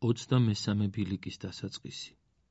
23 ბილიკის დასაწყისი.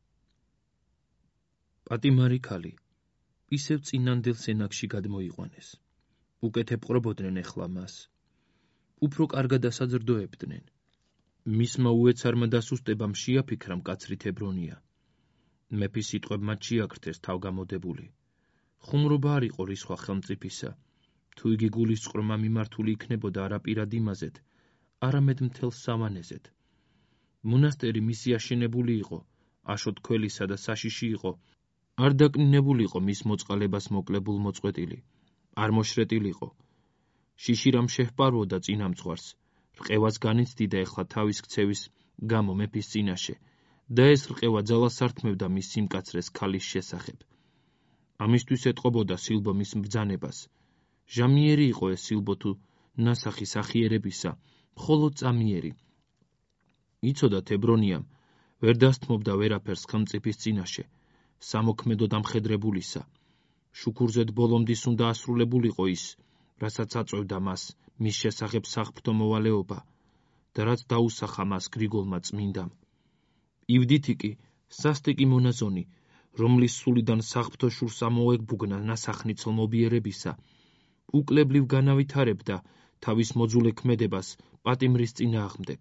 პატიმარი ქალი ისევ წინანდელ სენაკში გადმოიყვანეს. უკეთებ ყრობოდნენ ეხლა მას. უფრო კარგად ასაძრდოებდნენ. მისმა უეცარმა დასუსტებამ შეაფიქრა მკაცრი თებრონია. მეფის სიტყვებმა შეაქრთეს თავგამოდებული. ხუმრობა არ იყო რისხვა ხელმწიფისა. თუ იგი გულისწყრომა მიმართული იქნებოდა არა პირად იმაზეთ, არამედ მთელ სავანეზეთ. მონასტერი მისი აშენებული იყო, აშოტ ქველისა და საშიში იყო, არ დაკნინებულიყო მის მოწყალებას მოკლებულ მოწყვეტილი, არ მოშრეტილიყო. შიშირამ შეჰპარვოდა წინამძღვარს, რყევას განიცდიდა ეხლა თავის ქცევის გამო მეფის წინაშე და ეს რყევა ძალას ართმევდა მის სიმკაცრეს ქალის შესახებ. ამისთვის ეტყობოდა სილბო მის ბრძანებას. ჟამიერი იყო ეს სილბო თუ ნასახი სახიერებისა, მხოლოდ წამიერი. იცოდა თებრონიამ, ვერ დასთმობდა ვერაფერს ხელმწიფის წინაშე, სამოქმედოდ ამხედრებულისა. შუქურზედ ბოლომდის უნდა ასრულებულიყო ის, რასაც აწვევდა მას მის შესახებ საფრთხო მოვალეობა და რაც დაუსახა მას გრიგოლმა წმინდამ. ივდითი კი სასტიკი მონაზონი, რომლის სულიდან საფრთხო შურს ამოეგბუგნა ნასახნი ცოლმობიერებისა, უკლებლივ განავითარებდა თავის მოძულე ქმედებას პატიმრის წინააღმდეგ.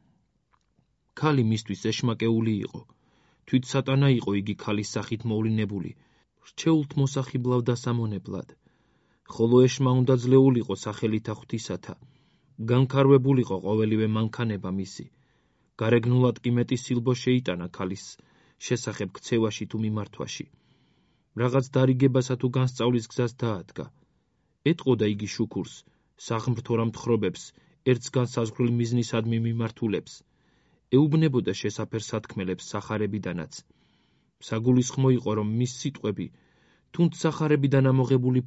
ქალი მისთვის ეშმაკეული იყო. თვით სატანა იყო იგი ქალის სახით მოვლინებული, რჩეულთ მოსახიბლავ დასამონებლად. ხოლო ეშმა უნდა ძლეულიყო სახელითა ღვთისათა. განქარვებულიყო ყოველივე მანქანება მისი. გარეგნულად კი მეტი სილბო შეიტანა ქალის შესახებ ქცევაში თუ მიმართვაში. რაღაც დარიგებასა თუ განსწავლის გზას დაადგა. ეტყოდა იგი შუქურს, საღმრთო რამთხრობებს, ერთს განსაზღვრილ მიზნისადმი მიმართულებს. ეუბნებოდა შესაფერ სათქმელებს სახარებიდანაც. საგულისხმო იყო, რომ მის სიტყვები, თუნდ სახარებიდან ამოღებული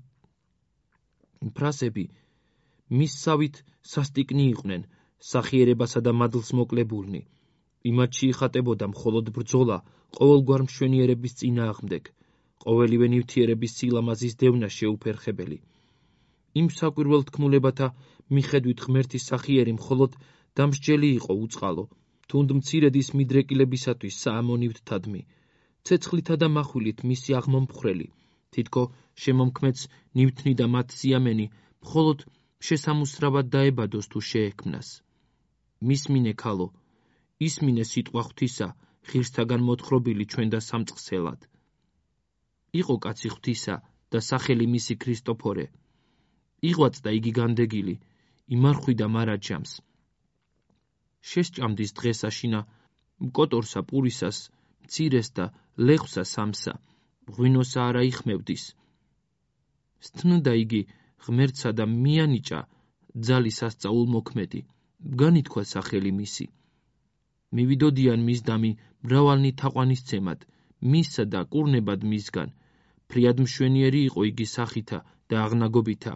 ფრასები, მის სავით სასტიკნი იყვნენ, სახიერებასა და მადლს მოკლებულნი. იმათში იხატებოდა მხოლოდ ბრძოლა ყოველგვარ მშვენიერების წინააღმდეგ, ყოველივე ნივთიერების სილამაზის დევნა შეუფერხებელი. იმ საკვირველ თქმულებათა მიხედვით ღმერთის სახიერი მხოლოდ დამსჯელი იყო უწყალო, თუნდ მცირედ ის მიდრეკილებისათვის საამონივთთადმი, ცეცხლითა და מחვილით მისი აღმომფხრელი, თითქო შემომქმედს ნივთნი და მათ სიამენი მხოლოდ შესამუსრავად დაებადოს თუ შეექმნას. მისმინე ქალო, ისმინე სიტყვა ღვთისა, ღირსთაგან მოთხრობილი ჩვენ და სამწყსელად. იყო კაცი ღვთისა და სახელი მისი ქრისტოფორე. იღვაწდა იგი განდეგილი, იმარხვიდა მარაჯამს. შესჭამდის დღეს აშინა მკოტორსა პურისას, მცირეს და ლეხვსა სამსა, ღვინოსა არა იხმევდის. სტნდა იგი ღმერთსა და მიანიჭა ძალის ასწაულ მოქმედი, განითქვა სახელი მისი. მივიდოდიან მის დამი მრავალნი თაყვანისცემად, მისსა და კურნებად მისგან, ფრიად მშვენიერი იყო იგი სახითა და აღნაგობითა.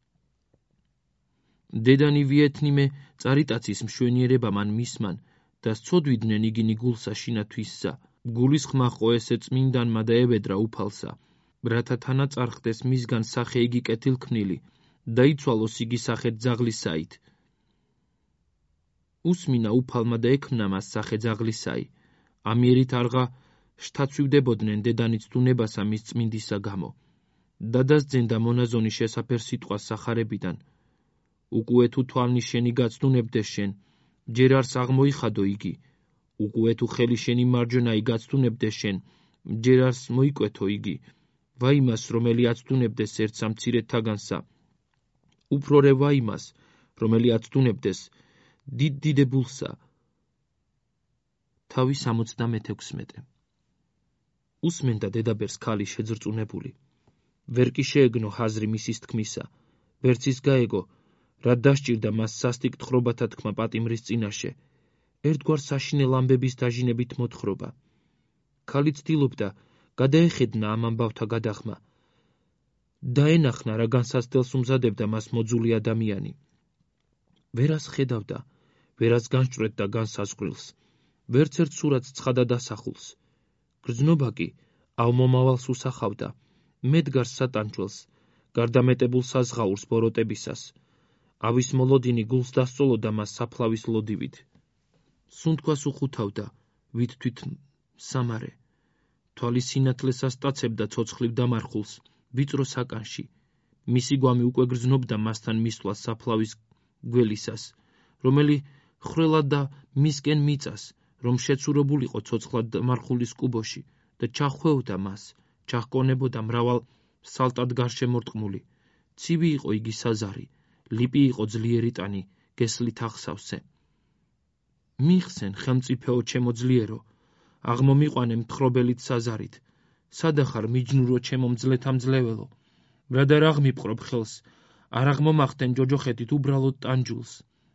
დედანი ვიეთნიმე წარიტაცის მშვენიერება მან მისმან და სწოდვიდნენ იგინი გულსა შინათვისსა. გულისხმა ყო ესე წმინდანმა და ევედრა უფალსა, რათა თანაწარხდეს მისგან სახე იგი კეთილქმნილი და იცვალოს იგი სახეთ ძაღლისაით. უსმინა უფალმა და ექმნა მას სახე ძაღლისაი. ამიერით არღა შთაცვივდებოდნენ დედანიც დუნებასა მის წმინდისა გამო. დადასძენდა მონაზონი შესაფერ სიტყვას სახარებიდან. უკუე თუ თვალნი შენი გაცდუნებდეს შენ, ჯერ არს აღმოიხადო იგი. უკუე თუ ხელი შენი მარჯვენაი გაცდუნებდეს შენ, ჯერ არს მოიკვეთო იგი. ვაიმას, რომელი აცდუნებდეს ერთ სამცირედ თაგანსა. უფრო რე ვაიმას, რომელი აცდუნებდეს დიდებულსა. თავი 76. უსმენდა დედაბერს ქალი შეძრწუნებული. ვერ კი შეეგნო ჰაზრი მისის თქმისა, ვერც ის გაეგო, რა დასჭირდა მას სასტიკ თხრობათა თქმა პატიმრის წინაშე, ერთგვარ საშინელ ამბების დაჟინებით მოთხრობა. ქალი ცდილობდა გადაეხედნა ამ ამბავთა გადახმა. დაენახნა რა განსაცდელს უმზადებდა მას მოძული ადამიანი. ვერას ხედავდა, ვერას განსჭვრეტდა განსაზღვრილს, ვერც ერთ სურათს ცხადა დასახულს. გრძნობა კი ავმომავალს უსახავდა, მედგარს სატანჯველს, გარდამეტებულ საზღაურს ბოროტებისას. ავის მოლოდინი გულს დასწოლოდა მას საფლავის ლოდივით. სუნთქვას უხუთავდა, ვით თვით სამარე. თვალის სინათლესას სტაცებდა ცოცხლივ დამარხულს, ვიწრო საკანში. მისი გვამი უკვე გრძნობდა მასთან მისვლას საფლავის გველისას, რომელი ხრელად და მისკენ მიწას, რომ შეცურებულიყო ცოცხლად დამარხულის კუბოში და ჩახვევდა მას, ჩაჰკონებოდა მრავალ სალტად გარშემორტყმული. ცივი იყო იგი საზარი, ლიპი იყო ძლიერი ტანი, გესლით ახსავსე. მიხსენ, ხელმწიფეო ჩემო ძლიერო, აღმომიყვანე მთხრობელით საზარით. სადახარ მიჯნურო ჩემო მძლეთამძლეველო, რადგან არ აღმიპყრობ ხელს, არ აღმომახდენ ჯოჯოხეთით უბრალოდ ტანჯულს.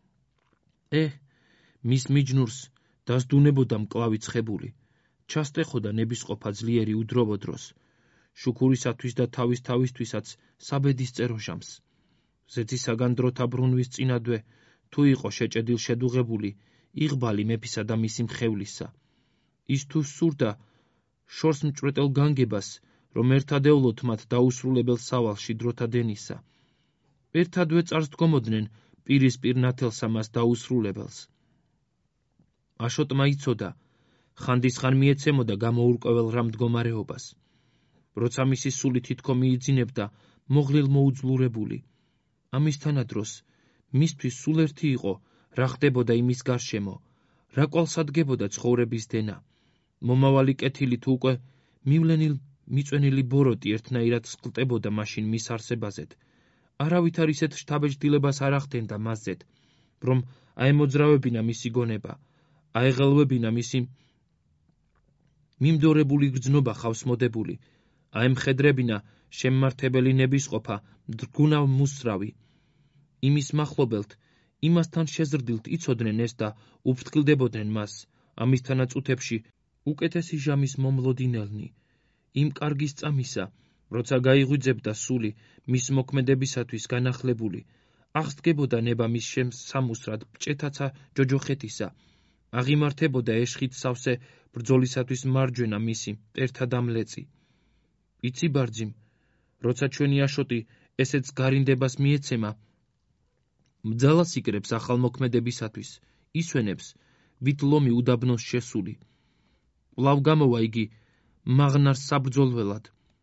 მის მიჯნურს დასდუნებოდა მკლავი ცხებული, ჩასტეხოდა ნებისყოფა ძლიერი უდროვო დროს, შუქურისათვის და თავისთვისაც საბედის წეროჟამს. ზეცისაგან დროთა ბრუნვის წინადვე, თუ იყო შეჭედილ შედუღებული, იღბალი მეფისა და მისი მხევლისა. ის თუ სურდა შორს მჭვრეტელ განგებას, რომ ერთადეულოდ მათ დაუსრულებელ სავალში დროთა დენისა. ერთადვე წარს დგომოდნენ პირისპირ ნათელსა მას დაუსრულებელს. აშოტმა იცოდა, ხანდისხან მიეცემოდა გამოურკვეველ რა მდგომარეობას. როცა მისი სული თითქო მიიძინებდა მოღლილ მოუძლურებული. ამისთანადროს მისთვის სულ ერთი იყო, რა ხდებოდა იმის გარშემო, რა კვალსადგებოდა ცხოვრების დენა. მომავალი კეთილი თუ უკვე მიწვენილი ბოროტი ერთნაირად სყლტებოდა მაშინ მის არსებაზედ. არავითარ ისეთ შთაბეჭდილებას არ ახდენდა მასზედ, რომ აემოძრავებინა მისი გონება, აეღელვებინა მისი მიმდორებული გრძნობა ხავსმოდებული, აემხედრებინა შემმართებელი ნებისყოფა მდრგუნავ მუსრავი. იმის მახლობელთ, იმასთან შეზრდილთ იცოდნენ ეს და უფრთხილდებოდნენ მას, ამისთანაც უთებში უკეთესი ჟამის მომლოდინელნი. იმ კარგის წამისა, როცა გაიღვიძებდა სული მის მოქმედებისათვის განახლებული, აღსდგებოდა ნება მის სამუსრად ბჭეთაცა ჯოჯოხეთისა, აღიმართებოდა ეშხით სავსე ბრძოლისათვის მარჯვენა მისი მტერთა დამლეწი. იცი ბარძიმ, როცა ჩვენი აშოტი ესეც გარინდებას მიეცემა, მძალას იკრებს ახალმოქმედებისათვის, ისვენებს, ვით ლომი უდაბნოს შესული. კვლავ გამოვა იგი მაღნარს საბრძოლველად.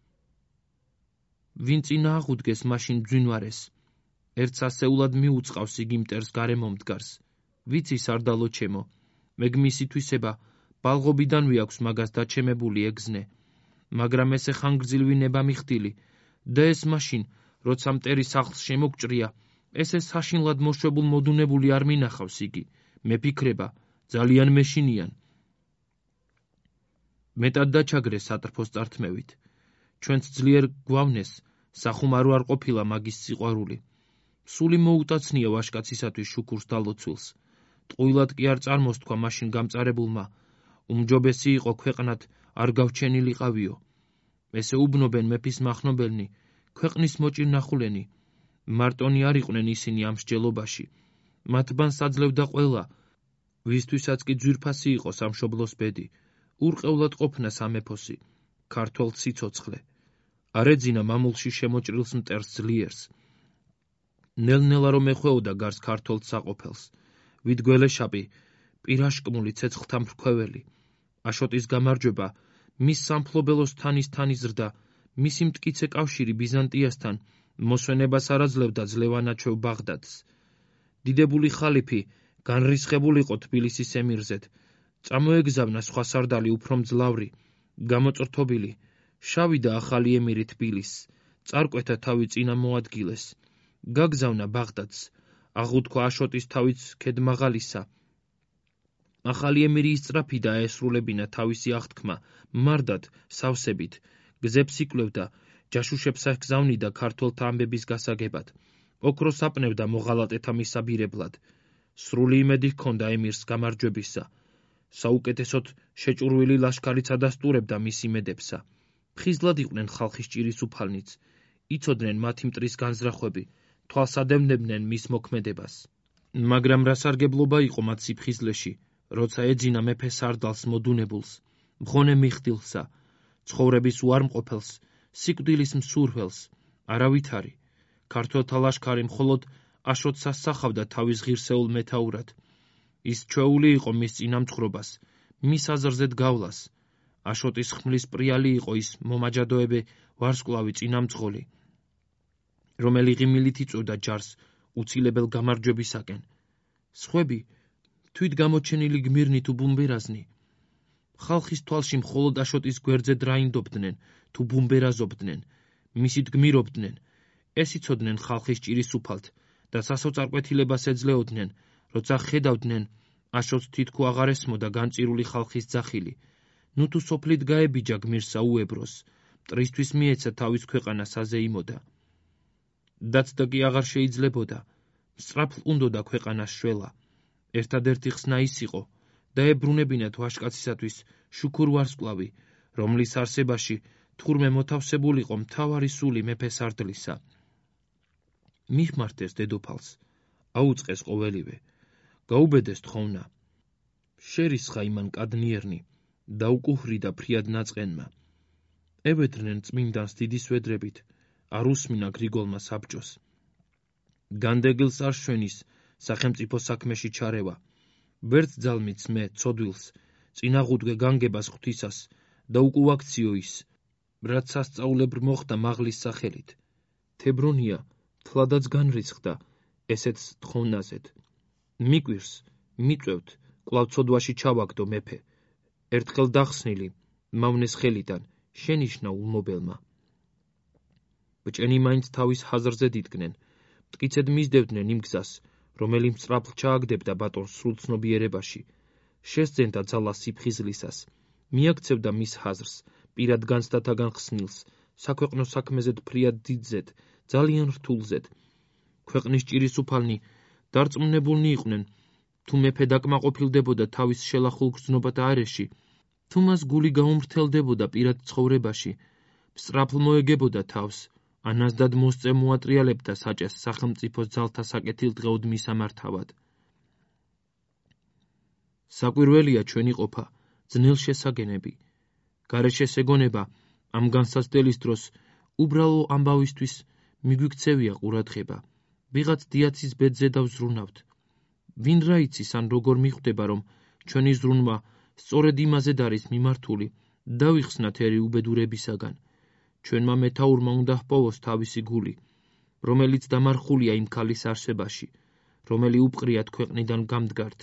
ვინ წინა აღუდგეს მაშინ ბძვინვარეს, ერთს ასეულად მიუწყავს იგი მტერს გარემო მდგარს. ვიცი სარდალო ჩემო, მეგ მისი თვისება ბალღობიდანვე აქვს მაგას დაჩემებული ეგზნე, მაგრამ ესე ხანგრძლივი ნება მიხდილი და ეს მაშინ, როცა მტერი სახლს შემოგჭრია, ესე საშინლად მოშვებულ მოდუნებული არ მინახავს იგი, მეფიქრება, ძალიან მეშინიან. მეტად დაჩაგრეს სატრფოს წართმევით. ჩვენც ძლიერ გვავნეს, სახუმარო არ ყოფილა მაგის სიყვარული. სული მოუტაცნია ვაჟკაცისათვის შუქურს დალოცვილს. ტყუილად კი არ წარმოსთქვა მაშინ გამწარებულმა, უმჯობესი იყო ქვეყნად არ გავჩენილიყავიო. ესე უბნობენ მეფის მახნობელნი, ქვეყნის მოჭირნახულენი. მარტონი არ იყვნენ ისინი ამ მსჯელობაში. მათ ბანს აძლევდა ყველა, ვისთვისაც კი ძვირფასი იყო სამშობლოს ბედი, ურყევლად ყოფნა სამეფოსი, ქართველ სიცოცხლე. არ ეძინა მამულში შემოჭრილს მტერს ძლიერს. ნელ-ნელა რომ ეხვეოდა გარს ქართველ საყოფელს, ვით გველეშაპი, პირაშკმული ცეცხლთა მფრქვეველი. აშოტის გამარჯვება, მის სამფლობელოს თანის ზრდა, მისი მტკიცე კავშირი ბიზანტიასთან, მოსვენებას არ აძლევდა ძლევანაჩვევ ბაღდადს. დიდებული ხალიფი განრისხებულიყო თბილისის ემირზედ, წამოეგზავნა სხვა სარდალი უფრო მძლავრი, გამოწრთობილი, შავი და ახალი ემირი თბილისს, წარკვეთა თავი წინა მოადგილეს, გაგზავნა ბაღდადს, აღუთქვა აშოტის თავიც ქედმაღალისა. ახალი ემირი ისწრაფი და აესრულებინა თავისი აღთქმა, მარდად, სავსებით, გზებს იკვლევდა, ჯაშუშებს აგზავნიდა ქართველთა ამბების გასაგებად, ოქროს აპნევდა მოღალატეთა მისაბირებლად. სრული იმედი ჰქონდა ემირს გამარჯვებისა. საუკეთესოდ შეჭურვილი ლაშქარიც ადასტურებდა მის იმედებსა. ხიზლად იყვნენ ხალხის ჭირის უფალნიც, იცოდნენ მათი მტრის განზრახვები, თვალს ადევნებდნენ მის მოქმედებას. მაგრამ რა სარგებლობა იყო მათ სიფხიზლეში, როცა ეძინა მეფე სარდალს მოდუნებულს, მღონე მიხდილსა, ცხოვრების უარმყოფელს, სიკვდილის მსურველს, არავითარი. ქართველთა ლაშქარი მხოლოდ აშოტს ასახავდა თავის ღირსეულ მეთაურად. ის ჩვეული იყო მის წინამძღვრობას, მის აზრზედ გავლას. აშოტის ხმლის პრიალი იყო ის მომაჯადოებე ვარსკვლავი წინამძღოლი, რომელი ღიმილით იწვევდა ჯარს უცილებელ გამარჯვებისაკენ. სხვები თვით გამოჩენილი გმირნი თუ ბუმბერაზნი. ხალხის თვალში მხოლოდ აშოტის გვერდზე დრაინდობდნენ თუ ბუმბერაზობდნენ, მისით გმირობდნენ. ეს იცოდნენ ხალხის ჭირის უფალთ და სასოწარკვეთილებას ეძლეოდნენ, როცა ხედავდნენ აშოტს თითქო აღარ ესმოდა განწირული ხალხის ძახილი. ნუ თუ სოფლით გაებიჯა გმირსა უებროს, მტრისთვის მიეცა თავის ქვეყანა საზეიმოდა. დაცდა კი აღარ შეიძლებოდა, სწრაფ უნდოდა ქვეყანას შველა. ერთადერთი ხსნა ის იყო, დაებრუნებინათ ვაჟკაცისათვის შუქურ ვარსკვლავი, რომლის არსებაში თურმე მოთავსებულიყო მთავარი სული მეფეს არდლისა. მიხმართეს დედოფალს, აუწყეს ყოველივე, გაუბედეს თხოვნა. შერისხა იმან კადნიერნი, დაუკუჰრიდა ფრიად ნაწყენმა. ევედრნენ წმინდანს დიდი სვედრებით, არ უსმინა გრიგოლმა საბჭოს. განდეგილს არ შვენის სახელმწიფო საქმეში ჩარევა. ვერც ძალმიც მე ცოდვილს, წინაღუდგე განგებას ღვთისას და უკუვაქციო ის, რაც სასწაულებრ მოხდა მაღლის სახელით. თებრონია თლადაც განრისხდა ესეც თხოვნაზედ. მიკვირს, მიწევთ, კვლავ ცოდვაში ჩავაგდო მეფე. ერთხელ დახსნილი, მავნეს ხელიდან, შენიშნა ულმობელმა. ბჭენი მაინც თავის ჰაზრზე დიდგნენ, მტკიცედ მისდევდნენ იმ გზას, რომელი მწრაფლ ჩააგდებდა ბატონს სრულცნობიერებაში. შესძენდა ძალა სიფხიზლისას, მიაქცევდა მის ჰაზრს, პირად განცდათაგან ხსნილს, საქვეყნო საქმეზედ ფრიად დიდზედ, ძალიან რთულზედ. ქვეყნის ჭირის უფალნი დარწმუნებულნი იყვნენ, თუ მეფე დაკმაყოფილდებოდა თავის შელახულ გრძნობათა არეში, თუ მას გული გაუმრთელდებოდა პირად ცხოვრებაში, სწრაფლ მოეგებოდა თავს, ანაზდად მოსწე მოატრიალებდა საჭეს სახელმწიფოს ძალთა საკეთილდღეოდ მისამართავად. საკვირველია ჩვენი ყოფა, ძნელ შესაგენები. გარეშე შეგონება ამ განსაცდელის დროს უბრალო ამბავისთვის მიგვიქცევია ყურადღება. ვიღაც დიაცის ბედზე დავზრუნავთ. ვინ რა იცის ან როგორ მიხვდება, რომ ჩვენი ზრუნვა სწორედ იმაზედ არის მიმართული, დავიხსნათ ერი უბედურებისაგან. ჩვენმა მეთაურმა უნდა ჰპოვოს თავისი გული, რომელიც დამარხულია იმ ქალის არსებაში, რომელი უპყრიათ ქვეყნიდან გამდგართ.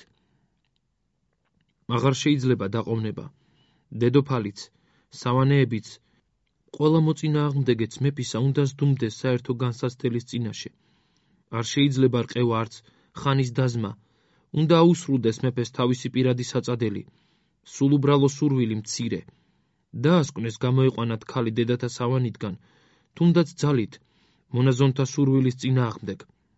აღარ შეიძლება დაყოვნება. დედოფალიც, სავანეებიც, ყველა მოწინააღმდეგეც მეფისა უნდა სდუმდეს საერთო განსაცდელის წინაშე. არ შეიძლება რყევა არც ხანის დაზმა, უნდა აუსრულდეს მეფეს თავისი პირადი საწადელი, სულ უბრალო სურვილი მცირე. დაასკვნეს გამოეყვანათ ქალი დედათა სავანიდან, თუნდაც ძალით, მონაზონთა სურვილის წინააღმდეგ.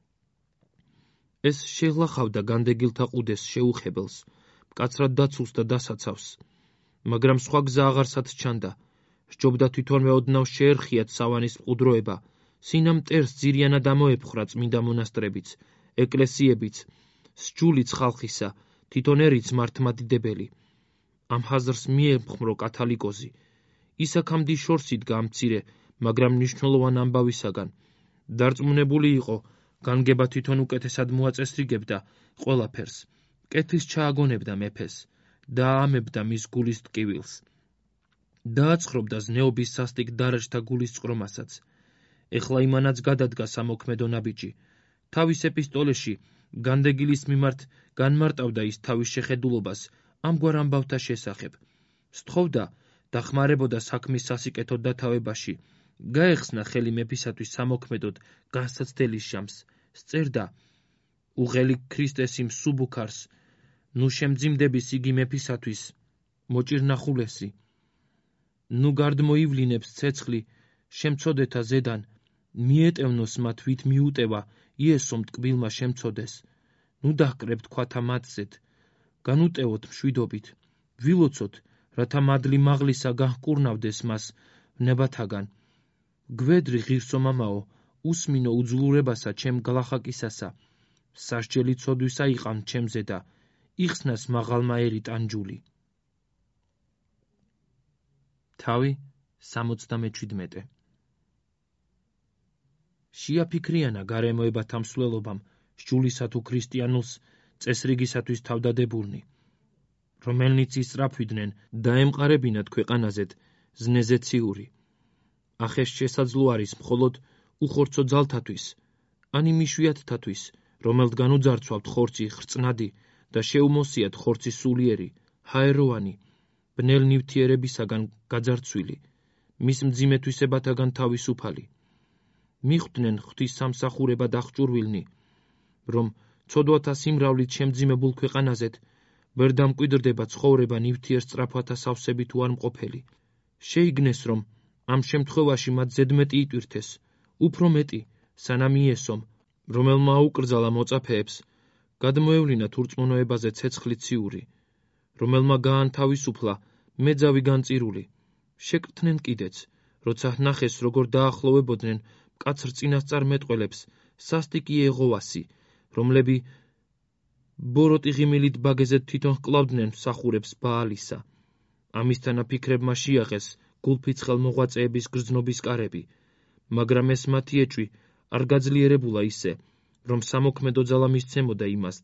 ეს შეღლახავდა განდეგილთა ყუდეს შეუხებელს, მკაცრად დაცულს და დასაცავს, მაგრამ სხვა გზა აღარსად ჩანდა. სჯობდა თვითონვე ოდნავ შეერხიათ სავანის მყუდროება, სინამ მტერს ძირიანად ამოეფხრა წმინდა მონასტრებიც, ეკლესიებიც, სჯულიც ხალხისა, თვითონ ერიც მართლმადიდებელი. ამ ჰაზრს მიემხმრო კათალიკოზი. ის აქამდე შორს იდგა ამ მცირე, მაგრამ მნიშვნელოვან ამბავისაგან. დარწმუნებული იყო, განგება თვითონ უკეთესად მოაწესრიგებდა ყველაფერს, კეთილს ჩააგონებდა მეფეს, დაამებდა მის გულის ტკივილს. დააცხრობდა ზნეობის სასტიკ დარაჯთა გულის წყრომასაც. ეხლა იმანაც გადადგა სამოქმედო ნაბიჯი. თავის ეპისტოლეში განდეგილის მიმართ განმარტავდა ის თავის შეხედულობას ამგვარ ამბავთა შესახებ. სთხოვდა დახმარებოდა საქმის სასიკეთოდ დათავებაში, გაეხსნა ხელი მეფისათვის სამოქმედოდ განსაცდელის ჟამს, სწერდა უღელი ქრისტესიმ სუბუქარს, ნუ შემძიმდების იგი მეფისათვის, მოჭირნახულესი. ნუ გარდმოივლინებს ცეცხლი, შემცოდეთა ზედან, მიეტევნოს მათ ვით მიუტევა იესომ ტკბილმა შემცოდეს. ნუ დაჰკრებთ ქვათა მათზედ, განუტევოთ მშვიდობით, ვილოცოთ, რათა მადლი მაღლისა გაჰკურნავდეს მას ვნებათაგან. გვედრი ღირსო მამაო, უსმინო უძლურებასა ჩემ გლახაკისასა, სასჯელი ცოდვისა იყავთ ჩემზე და იხსნას მაღალმა ერი ტანჯული. თავი 77. შეაფიქრიანა გარემოებათა მსვლელობამ, სჯულისა თუ ქრისტიანულს წესრიგისათვის თავდადებულნი, რომელნიც ისწრაფვიდნენ დაემყარებინათ ქვეყანაზედ ზნეზე ციური. ახეს შესაძლო არის მხოლოდ უხორცო ძალთათვის, ან იმ იშვიათთათვის, რომელთგან უძარცვავთ ხორცი ხრწნადი და შეუმოსიათ ხორცი სულიერი, ჰაეროვანი, ბნელ ნივთიერებისაგან გაძარცვილი, მის მძიმეთვისებათაგან თავისუფალი. მიხვდნენ ღვთის სამსახურებად აღჭურვილნი, რომ ცოდვათა სიმრავლით შემძიმებულ ქვეყანაზედ ვერ დამკვიდრდება ცხოვრება ნივთიერ სწრაფვათა სავსებით უარმყოფელი. შეიგნეს, რომ ამ შემთხვევაში მათ ზედმეტი იტვირთეს, უფრო მეტი, სანამ იესომ, რომელმა აუკრძალა მოწაფეებს, გადმოევლინათ ურწმუნოებაზე ცეცხლი ციური, რომელმა გაანთავისუფლა მეძავი განწირული. შეკრთნენ კიდეც, როცა ნახეს, როგორ დაახლოვებოდნენ მკაცრ წინასწარმეტყველებს სასტიკი ეღოვასი, რომლები ბოროტი ღიმილით ბაგეზეთ თვითონ ჰკლავდნენ მსახურებს ბაალისა. ამისთანა ფიქრებმა შეიაღეს გულფიცხელ მოღვაწეების გრძნობის კარები, მაგრამ ეს მათი ეჭვი არ გაძლიერებულა ისე, რომ სამოქმედო ძალა მისცემოდა იმას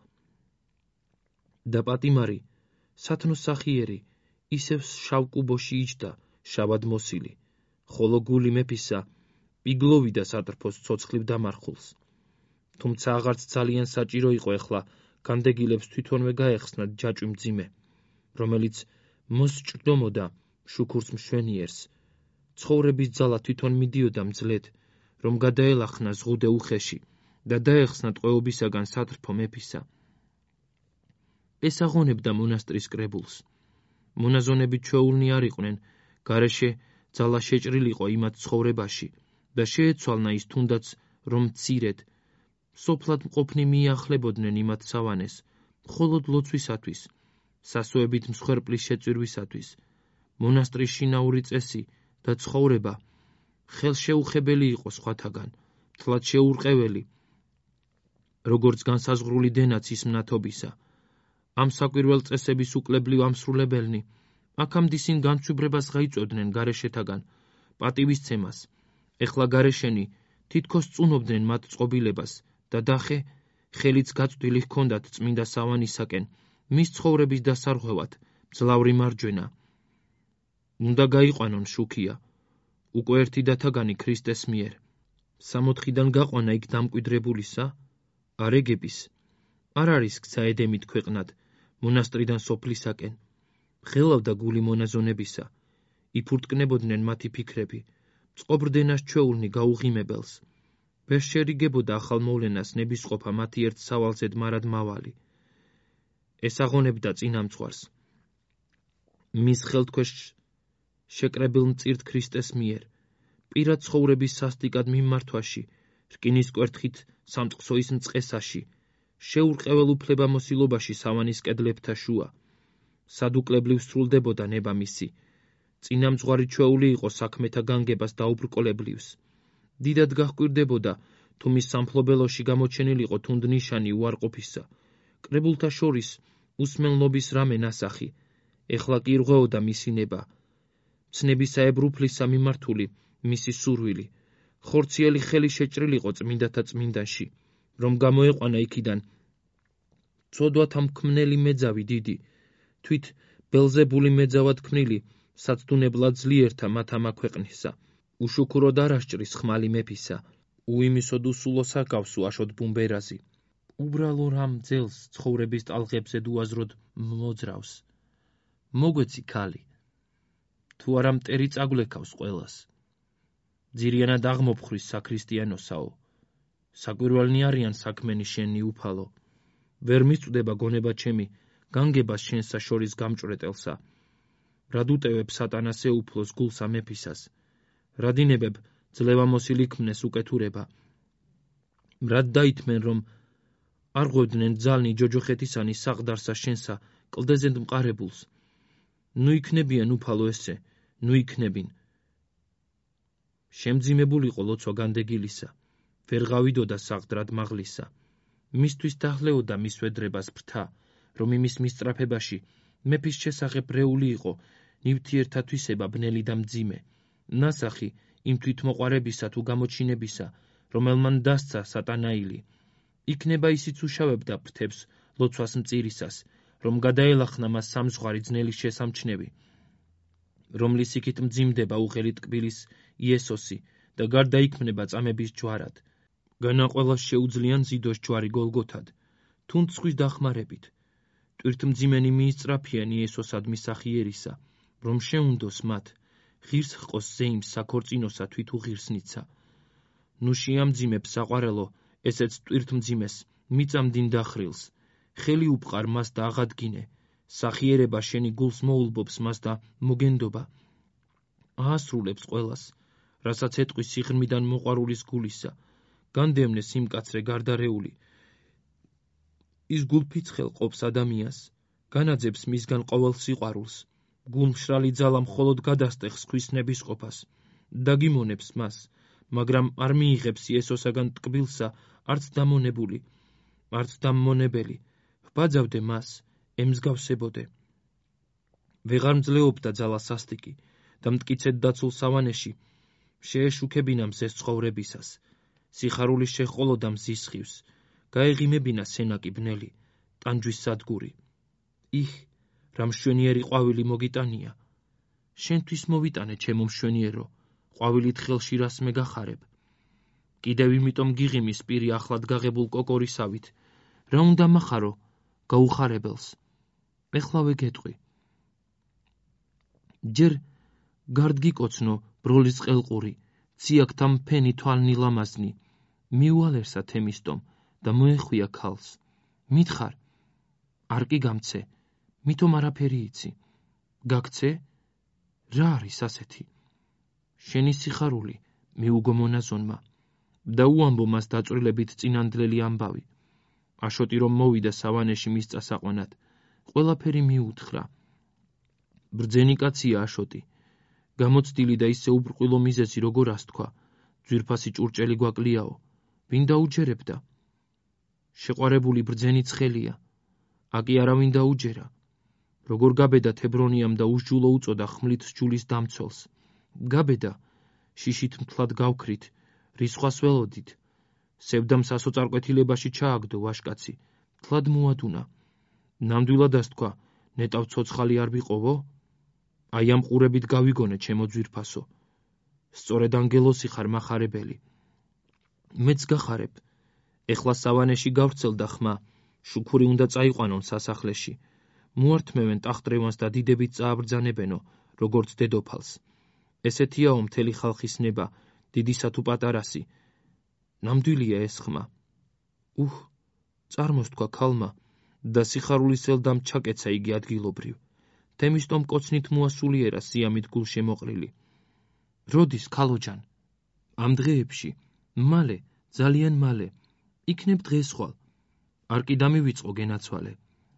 და პატიმარი, სათნოსახიერი, ისევ შავ კუბოში იჯდა შავად მოსილი, ხოლო გული მეფისა იგლოვიდა სატრფოს ცოცხლივ დამარხულს. თუმცა აღარც ძალიან საჭირო იყო ეხლა განდეგილებს თვითონვე გაეხსნათ ჯაჭვი მძიმე, რომელიც მოსჭრდომოდა შუქურს მშვენიერს. ცხოვრების ძალა თვითონ მიდიოდა მძლედ, რომ გადაელახნა ზღუდე უხეში და დაეხსნა ტყვეობისაგან სატრფო მეფისა. ეს აღონებდა მონასტრის კრებულს. მონაზონები ჩვეულნი არ იყვნენ, გარეშე ძალა შეჭრილიყო იმათ ცხოვრებაში და შეეცვალნა ის თუნდაც, რომ მცირედ, სოფლად მყოფნი მიახლებოდნენ იმათ სავანეს, მხოლოდ ლოცვისათვის, სასოებით მსხვერპლის შეწვირვისათვის. მონასტრის შინაური წესი და ცხოვრება ხელშეუხებელი იყო სხვათაგან, მთლად შეურყეველი, როგორც განსაზღვრული დენაც ის მნათობისა. ამ საკვირველ წესების უკლებლივ ამსრულებელნი აქამდისინ განცვიბრებას გაიწვევდნენ გარეშეთაგან, პატივისცემას. ეხლა გარეშენი თითქოს წუნობდნენ მათ წყობილებას და დახე ხელიც გაწვდილი ჰქონდათ წმინდა სავანისაკენ, მის ცხოვრების დასარღვევად, მძლავრი მარჯვენა. უნდა გაიყვანონ შუქია, უკვე ერთი დათაგანი ქრისტეს მიერ. სამოთხიდან გაყვანა იქ დამკვიდრებულისა, არეგების, არ არის გზა ედემით ქვეყნად, მონასტრიდან სოფლისაკენ. ხელავდა გული მონაზონებისა, იფურტკნებოდნენ მათი ფიქრები, წყობრდენას ჩვეულნი გაუღიმებელს. ვერ შერიგებოდა ახალ მოვლენას ნებისყოფა მათი ერთ სავალზედ მარად მავალი. ეს აღონებდა წინამძღვარს, მის ხელთქვეშ შეკრებილ მწირთ ქრისტეს მიერ, პირად ცხოვრების სასტიკად მიმართვაში, რკინის კვერთხით სამწყსოის მწყესაში, შეურყეველ უფლებამოსილობაში სავანის კედლებთა შუა. სადუკლებლივ სრულდებოდა ნება მისი. წინამძღვარი ჩვეული იყო საქმეთა განგებას დაუბრკოლებლივს. დიდად გაჰკვირდებოდა, თუ მის სამფლობელოში გამოჩენილიყო თუნდნიშანი უარყოფისა. კრებულთა შორის უსმელნობის რამე ნასახი, ეხლა კი ირღვეოდა მისი ნება. ცნებისა ებრუფლისა მიმართული მისი სურვილი. ხორციელი ხელი შეჭრილიყო წმინდათა წმინდაში, რომ გამოეყვანა იქიდან ცოდვათა მქმნელი მეძავი დიდი, თვით ბელზებული მეძავად ქმნილი, საცდუნებლად ძლიერთა მათ ამაქვეყნისა. უშუქროდ არ ასჭრის ხმალი მეფისა, უიმისოდ უსულო საკავს უაშოდ ბუმბერაზი. უბრალო რამ ძელს ცხოვრების ტალღებზე უაზროდ მოძრავს. მოგვეცი ქალი, თუ არა მტერი წაგვლექავს ყველას. ძირიანად აღმოფხრის საქრისტიანოსაო, საკვირველნი არიან საქმენი შენი უფალო. ვერ მისწვდება გონება ჩემი, განგებას შენსა შორის გამჭვრეტელსა. რად უტევებ სატანას ეუფლოს გულსა მეფისას, რადინებებ ძლევამოსილ იქმნეს უკეთურება. რად დაითმენ, რომ არ ღვევდნენ ძალნი ჯოჯოხეთისანი საყდარსა შენსა კლდეზედ მყარებულს. ნუ იქნებიან უფალო ესე, ნუ იქნებინ. შემძიმებულიყო ლოცვა განდეგილისა, ვერ გავიდოდა საყდრად მაღლისა. მისთვის დახლეოდა მის ვედრებას ფრთა, რომ იმის მისწრაფებაში მეფის შესახებ რეული იყო ნივთიერთა თვისება ბნელი და მძიმე, ნასახი იმ თვითმოყვარებისა თუ გამოჩინებისა, რომელმან დასცა სატანაილი. იქნება ისიც უშავებდა ფრთებს ლოცვას მწირისას, რომ გადაელახნა მას სამზღვარი ძნელის შესამჩნევი, რომლის იქით მძიმდება უღელი ტკბილის იესოსი და გარდაიქმნება წამების ჯვარად. განაყოლას შეუძლიან ზიდოს ჯვარი გოლგოთად, თუნდ სხვის დახმარებით. ტვირთმძიმენი მიისწრაფიან იესოსადმი სახიერისა, რომ შეუნდოს მათ, ღირს ჰყოს ზეიმს საქორწინოსა თვით უღირსნიცა. ნუ შეამძიმებს საყვარელო, ესეც ტვირთმძიმეს, მიწამდინ დახრილს, ხელი უპყარ მას და აღადგინე, სახიერება შენი გულს მოულბობს მას და მოგენდობა. აასრულებს ყველას, რასაც ეტყვის სიღრმიდან მოყვარულის გულისა, განდევნეს იმ კაცრე გარდარეული. ის გულფიცხელ ყოფს ადამიანს, განაძებს მისგან ყოველ სიყვარულს, გულმშრალი ძალა მხოლოდ გადასტეხს ხვისნების ყოფას, დაგიმონებს მას, მაგრამ არ მიიღებს იესოსაგან ტკბილსა, არც დამონებული, არც დამმონებელი, ვბაძავდე მას, ემსგავსებოდე. ვეღარ მძლეობდა ძალა სასტიკი და მტკიცედ დაცულ სავანეში, შეეშუქებინა მზეს ცხოვრებისას, სიხარულის შეჰყოლოდა მზის ხივს, გაეღიმებინა სენაკი ბნელი, ტანჯვის სადგური. იჰ, რა მშვენიერი ყვავილი მოგიტანია. შენთვის მოვიტანე, ჩემო მშვენიერო, ყვავილით ხელში რას მეგახარებ. კიდევ იმიტომ გიღიმის პირი ახლად გაღებულ კოკორისავით, რა უნდა მახარო, გაუხარებელს. ეხლავე გეტყვი. ჯერ გარდგიკოცნო ბროლის ყელყური, ციაკთა მფენი თვალნი ლამაზნი, მიუალერსა თემისტომ და მოეხვია ქალს. მითხარ, არ კი გამცე, მითომ არაფერი იცი. გაგცე? რა არის ასეთი? შენი სიხარული, მიუგო მონაზონმა, და უამბო მას დაწვრილებით წინანდლელი ამბავი. აშოტი რომ მოვიდა სავანეში მის წასაყვანად, ყველაფერი მიუთხრა. ბრძენი კაცია აშოტი, გამოცდილი და ისე უბრყვილო მიზეზი როგორ ასთქვა, ძვირფასი ჭურჭელი გვაკლიაო, ვინ დაუჯერებდა? შეყვარებული ბრძენი ცხელია, აკი არავინ დაუჯერა. როგორ გაბედა თებრონიამ და უსჯულო უწოდა ხმლით სჯულის დამცველს. გაბედა, შიშით მთლად გავქრით, რისხვას ველოდით. სევდამ სასოწარკვეთილებაში ჩააგდო ვაშკაცი, თლად მოადუნა. ნამდვილად ასთქვა, ნეტავ ცოცხალი არ ვიყოვო? აი ამ ყურებით გავიგონე, ჩემო ძვირფასო. სწორედ ანგელოსი ხარ მახარებელი. მეც გახარებ. ეხლა სავანეში გავრცელდა ხმა, შუქური უნდა წაიყვანონ სასახლეში. მოართმევენ ტახტრევანს და დიდებით წააბრძანებენო, როგორც დედოფალს. ესეთიაო მთელი ხალხის ნება, დიდისა თუ პატარასი. ნამდვილია ეს ხმა. წარმოსთქვა ქალმა და სიხარულის ელდამ ჩაკეცა იგი ადგილობრივ. თემისტომ კოცნით მოასულიერა სიამით გულშემოყრილი. როდის, ქალოჯან? ამ დღეებში, მალე, ძალიან მალე, იქნებ დღესხვალ. არ კი დამივიწყო გენაცვალე.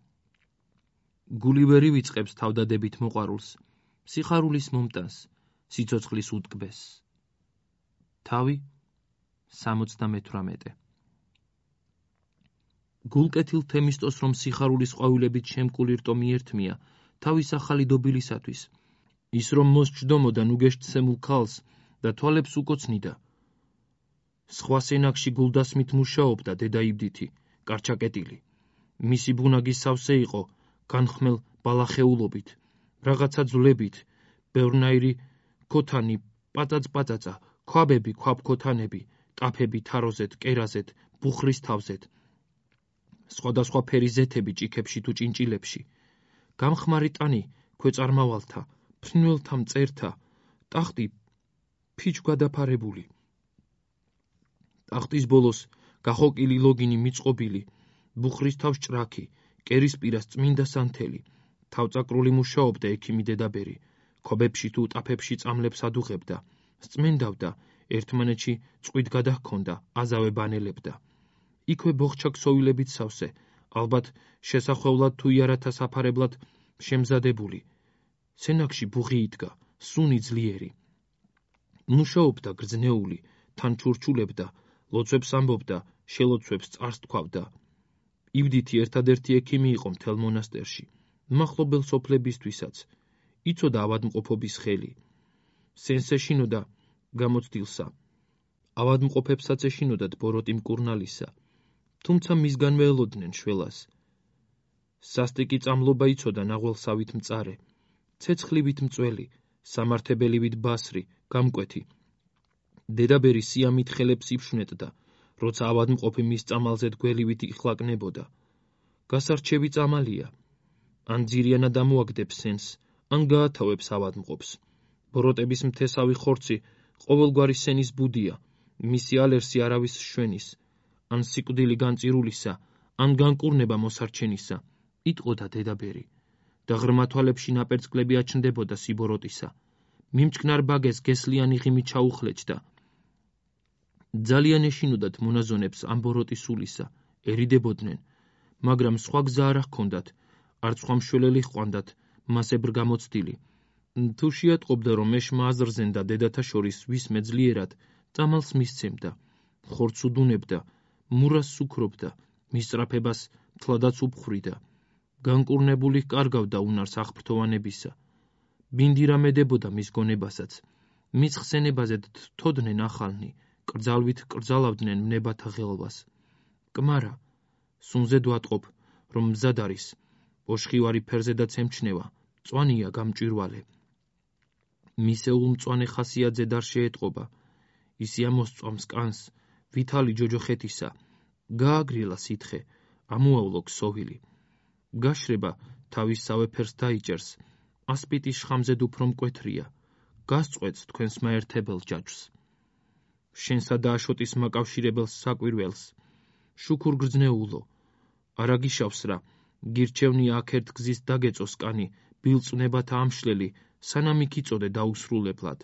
გული ვერ ივიწყებს თავდადებით მოყვარულს, სიხარულის მომტანს, სიცოცხლის უტკბეს. თავი 78. გულკეთილ თემისტოს რომ სიხარულის ყვავილებით შემკული რტო მიერთმია, თავის ახალი დობილისათვის, ის რომ მოსჯდომოდა ნუგეშცემულ ქალს და თვალებს უკოცნიდა. სხვა სენაკში გულდასმით მუშაობდა დედაიბდითი, კარჩაკეტილი. მისი ბუნაგი სავსე იყო განხმელ ბალახეულობით, რაღაცა ძვლებით, ბევრნაირი ქოთანი, პაწაწ-პაწაწა, ქვაბები, ქვაბქოთანები, ტაფები თაროზეთ, კერაზეთ, ბუხრის თავზეთ, სხვადასხვა ფერი ზეთები ჭიქებში თუ ჭინჭილებში, გამხმარი ტანი ქვეწარმავალთა, ფრინველთა მწერთა, ტახტი ფიჩ გადაფარებული. ტახტის ბოლოს გახოკილი ლოგინი მიწყობილი, ბუხრის თავს ჭრაქი, კერის პირას წმინდა სანთელი, თავწაკრული მუშაობდა ექიმი დედაბერი, ქობებში თუ ტაფებში წამლებს ადუღებდა, სწმენდავდა, ერთმანეთში წყვით გადაჰქონდა, აზავე ბანელებდა. იქვე ბოხჩა ქსოვილებით სავსე, ალბათ შესახვევლად თუ იარათა საფარებლად შემზადებული. სენაკში ბუღი იდგა, სუნი ძლიერი. მუშაობდა გრძნეული, თან ჩურჩულებდა, ლოცვებს ამბობდა, შელოცვებს წარს თქვავდა. იბდითი ერთადერთი ექიმი იყო მთელ მონასტერში, მახლობელ სოფლებისთვისაც. იცოდა ავადმყოფობის ხელი. სენს ეშინოდა გამოცდილსა. ავადმყოფებსაც ეშინოდათ ბოროტი მკურნალისა. თუმცა მისგანვე ელოდნენ შველას. სასტიკი წამლობა იცოდა ნაღველსავით მწარე, ცეცხლივით მწველი, სამართებელივით ბასრი, გამკვეთი. დედაბერი სიამით ხელებს იფშვნეტდა, როცა ავადმყოფი მის წამალზე გველივით იხლაკნებოდა. გასარჩევი წამალია, ან ძირიანად ამოაგდებს სენს, ან გაათავებს ავადმყოფს. ბოროტების მთესავი ხორცი ყოველგვარი სენის ბუდია, მისი ალერსი არავის შვენის, ან სიკვდილი განწირულისა, ან განკურნება მოსარჩენისა, იტყოდა დედაბერი და ღრმა თვალებში ნაპერწკლები აჩნდებოდა სიბოროტისა. მიმჩკნარ ბაგეს გესლიანი ღიმი ჩაუხლეჭდა. ძალიან ეშინოდათ მონაზონებს ამ ბოროტის სულისა, ერიდებოდნენ, მაგრამ სხვა გზა არ ჰქონდათ, არც სხვა მშველელი ჰყვანდათ, მასებრ გამოცდილი. თუ შეატყობდა, რომ ეშმა აზრზენდა დედათა შორის ვისმე ძლიერად, წამალს მისცემდა, ხორცს უდუნებდა, მურას სუქრობდა, მისწრაფებას თლადაც უფხრიდა. განკურნებული ჰკარგავდა უნარს აღფრთოვანებისა. ბინდი რამედებოდა მის გონებასაც. მის ხსენებაზე თოდდნენ ახალნი, კრძალვით კრძალავდნენ მნებათა ღელვას. კმარა, სუნზე დვატყობ, რომ მზად არის, ოშხივარი ფერზედაც ემჩნევა, მწვანეა გამჭვირვალე. მისეულ მწვანე ხასიათზე არ შეეტყობა, ისი ამოსწვამს კანს, ვითალი ჯოჯოხეთისა, გააგრილა სითხე, ამოავლო ქსოვილი. გაშრება თავისსავე ფერს დაიჭერს, ასპიტის შხამზედ უფრო მკვეთრია, გასწყვეტს თქვენს მაერთებელ ჯაჭვს. შენსა და აშოტის მაკავშირებელს საკვირველს, შუქურ გრძნეულო, არა გიშავს რა, გირჩევნი აქ ერთ გზის დაგეწოს კანი, ბილწვნებათა ამშლელი, სანამ იქ იწოდე დაუსრულებლად.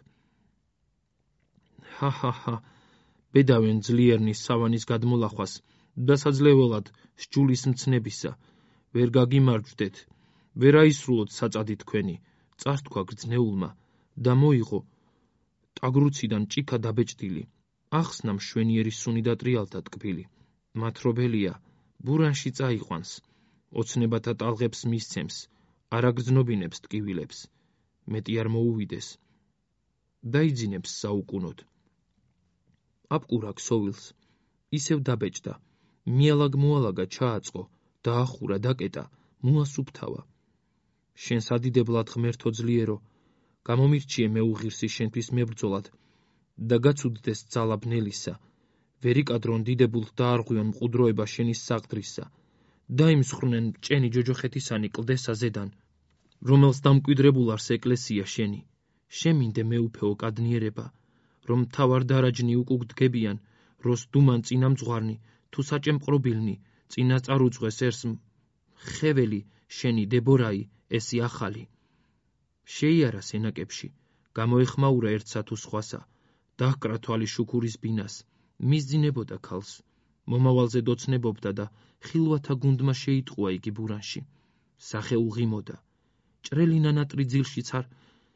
ჰა, ბედავენ ძლიერნის სავანის გადმოლახვას, დასაძლეველად სჯულის მცნებისა, ვერ გაგიმარჯვდეთ, ვერ აისრულოთ საწადი თქვენი, წართქვა გრძნეულმა და მოიღო ტაგრუციდან ჭიქა დაბეჭდილი, ახსნა მშვენიერი სუნი და ტრიალთა ტკბილი. მათრობელია, ბურანში წაიყვანს, ოცნებათა ტალღებს მისცემს, არ აგრძნობინებს ტკივილებს, მეტი არ მოუვიდეს. დაიძინებს საუკუნოდ. აპკურა ქსოვილს, ისევ დაბეჭდა, მიალაგ-მოალაგა ჩააწყო, დაახურა, დაკეტა, მოასუფთავა. შენს ადიდებლად ღმერთო ძლიერო, გამომირჩიე მეუღირსი შენთვის მებრძოლად და გაცუდდეს ძალა ბნელისა, ვერიკადრონ დიდებულთ დაარღვიონ მყუდროება შენის საყდრისა, დაიმსხრნენ ჭენი ჯოჯოხეთისანი კლდესა ზედან, რომელს დამკვიდრებულ არს ეკლესია შენი, შემინდე მეუფეო კადნიერება, რომ თავარ დარაჯნი უკუგდგებიან, როს დუმან წინა მძღვარნი, თუ საჭემყრობილნი, წინა წარუძღვეს ერს ხეველი შენი დებორაი, ესი ახალი. შეიარა სენაკებში, გამოეხმაურა ერთსა თუ სხვასა, დაჰკრა თვალი შუქურის ბინას, მისძინებოდა ქალს, მომავალზე დოცნებობდა და ხილვათა გუნდმა შეიტყუა იგი ბურანში. სახე უღიმოდა, ჭრელი ნანატრი ძილშიც არ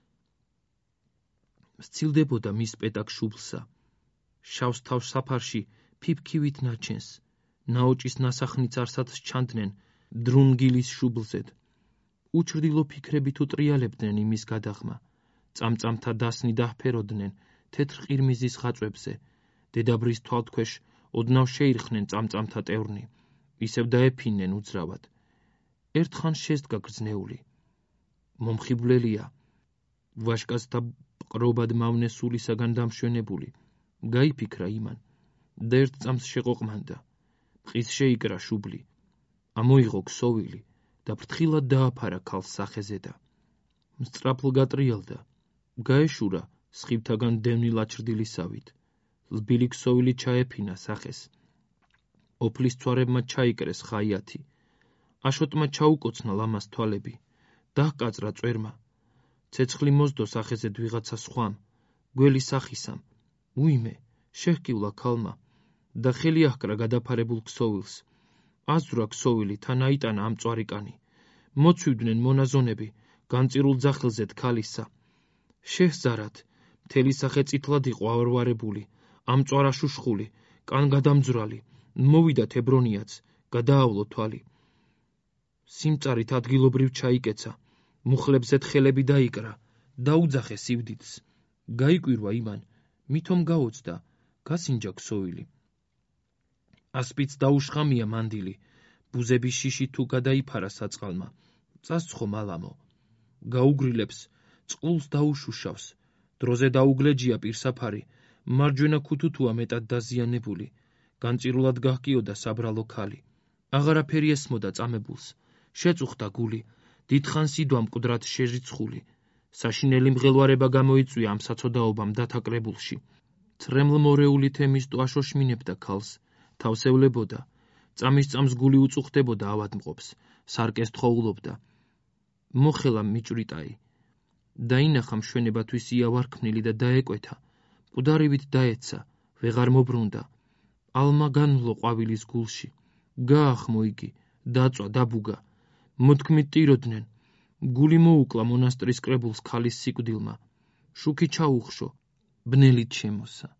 სცილდებოდა მის პეტაკ შუბლსა. შავს თავს საფარში ფიფქივით ნაჩენს, ნაოჭის ნასახნიც არსად ჩანდნენ დრუნგილის შუბლზედ. უჩრდილო ფიქრები თუ ტრიალებდნენ იმის გადაღმა, წამწამთა დასნი დაჰფეროდნენ თეთრ ყირმიზის ღაწვებზე, დედაბრის თვალთქვეშ ოდნავ შეირხნენ წამწამთა ტევრნი, ისევ დაეფინნენ უძრავად. ერთხან შესდგა გრძნეული. მომხიბვლელია, ვაშკაცთა ყრობად მავნე სულისაგან დამშვენებული, გაიფიქრა იმან და ერთ წამს შეყოყმანდა, მყის შეიკრა შუბლი, ამოიღო ქსოვილი და ფრთხილად დააფარა ქალს სახეზედა. მსწრაფლ გატრიალდა, გაეშურა სხივთაგან დევნილ აჩრდილისავით, ლბილი ქსოვილი ჩაეფინა სახეს. ოფლის ცვარებმა ჩაიკრეს ხაიათი, აშოტმა ჩაუკოცნა ლამას თვალები, დაჰკაწრა წვერმა, ცეცხლი მოსდო სახეზედ ვიღაცა სხვამ, გველი სახისამ, უიმე, შეჰკივლა ქალმა და ხელი აჰკრა გადაფარებულ ქსოვილს. აზრა ქსოვილი თან აიტანა ამ წვარიკანი, მოცვიდნენ მონაზონები, განწირულ ძახილზედ ქალისა. შეჰზარათ, მთელი სახე წითლად იყო ავარვარებული, ამწვარა შუშხული, კან გადამძვრალი, მოვიდა თებრონიაც, გადაავლო თვალი. სიმწარით ადგილობრივ ჩაიკეცა, მუხლებზეთ ხელები დაიკრა, დაუძახე სივდითს. გაიკვირვა იმან, მითომ გაოცდა, გასინჯა ქსოვილი. ასპიც დაუშხამია მანდილი, ბუზების შიში თუ გადაიფარა საწყალმა, წასცხო მალამო. გაუგრილებს, წყულს დაუშუშავს, დროზე დაუგლეჯია პირსაფარი, მარჯვენა ქუთუთუა მეტად დაზიანებული, განწირულად გაჰკიოდა საბრალო ქალი. აღარაფერი ესმოდა წამებულს, შეწუხდა გული, დიდხანს იდვა მკვდრად შერიცხული. საშინელი მღელვარება გამოიწვია ამ საცოდაობამ დათაკრებულში. ცრემლ-მორეული თემისტო აშოშმინებდა ქალს, თავს ევლებოდა, წამის-წამს გული უწუხდებოდა ავადმყოფს, სარკეს თხოვლობდა. მოხელა მიჭვრიტაი. დაინახა მშვენებათვის იავარქმნილი და დაეკვეთა. მკვდარივით დაეცა, ვეღარ მობრუნდა. ალმა განვლო ყვავილის გულში. გაახმო იგი, დაწვა, დაბუგა. მოთქმით ტიროდნენ. გული მოუკლა მონასტრის კრებულს ქალის სიკვდილმა. შუქი ჩაუხშო, ბნელით შემოსა.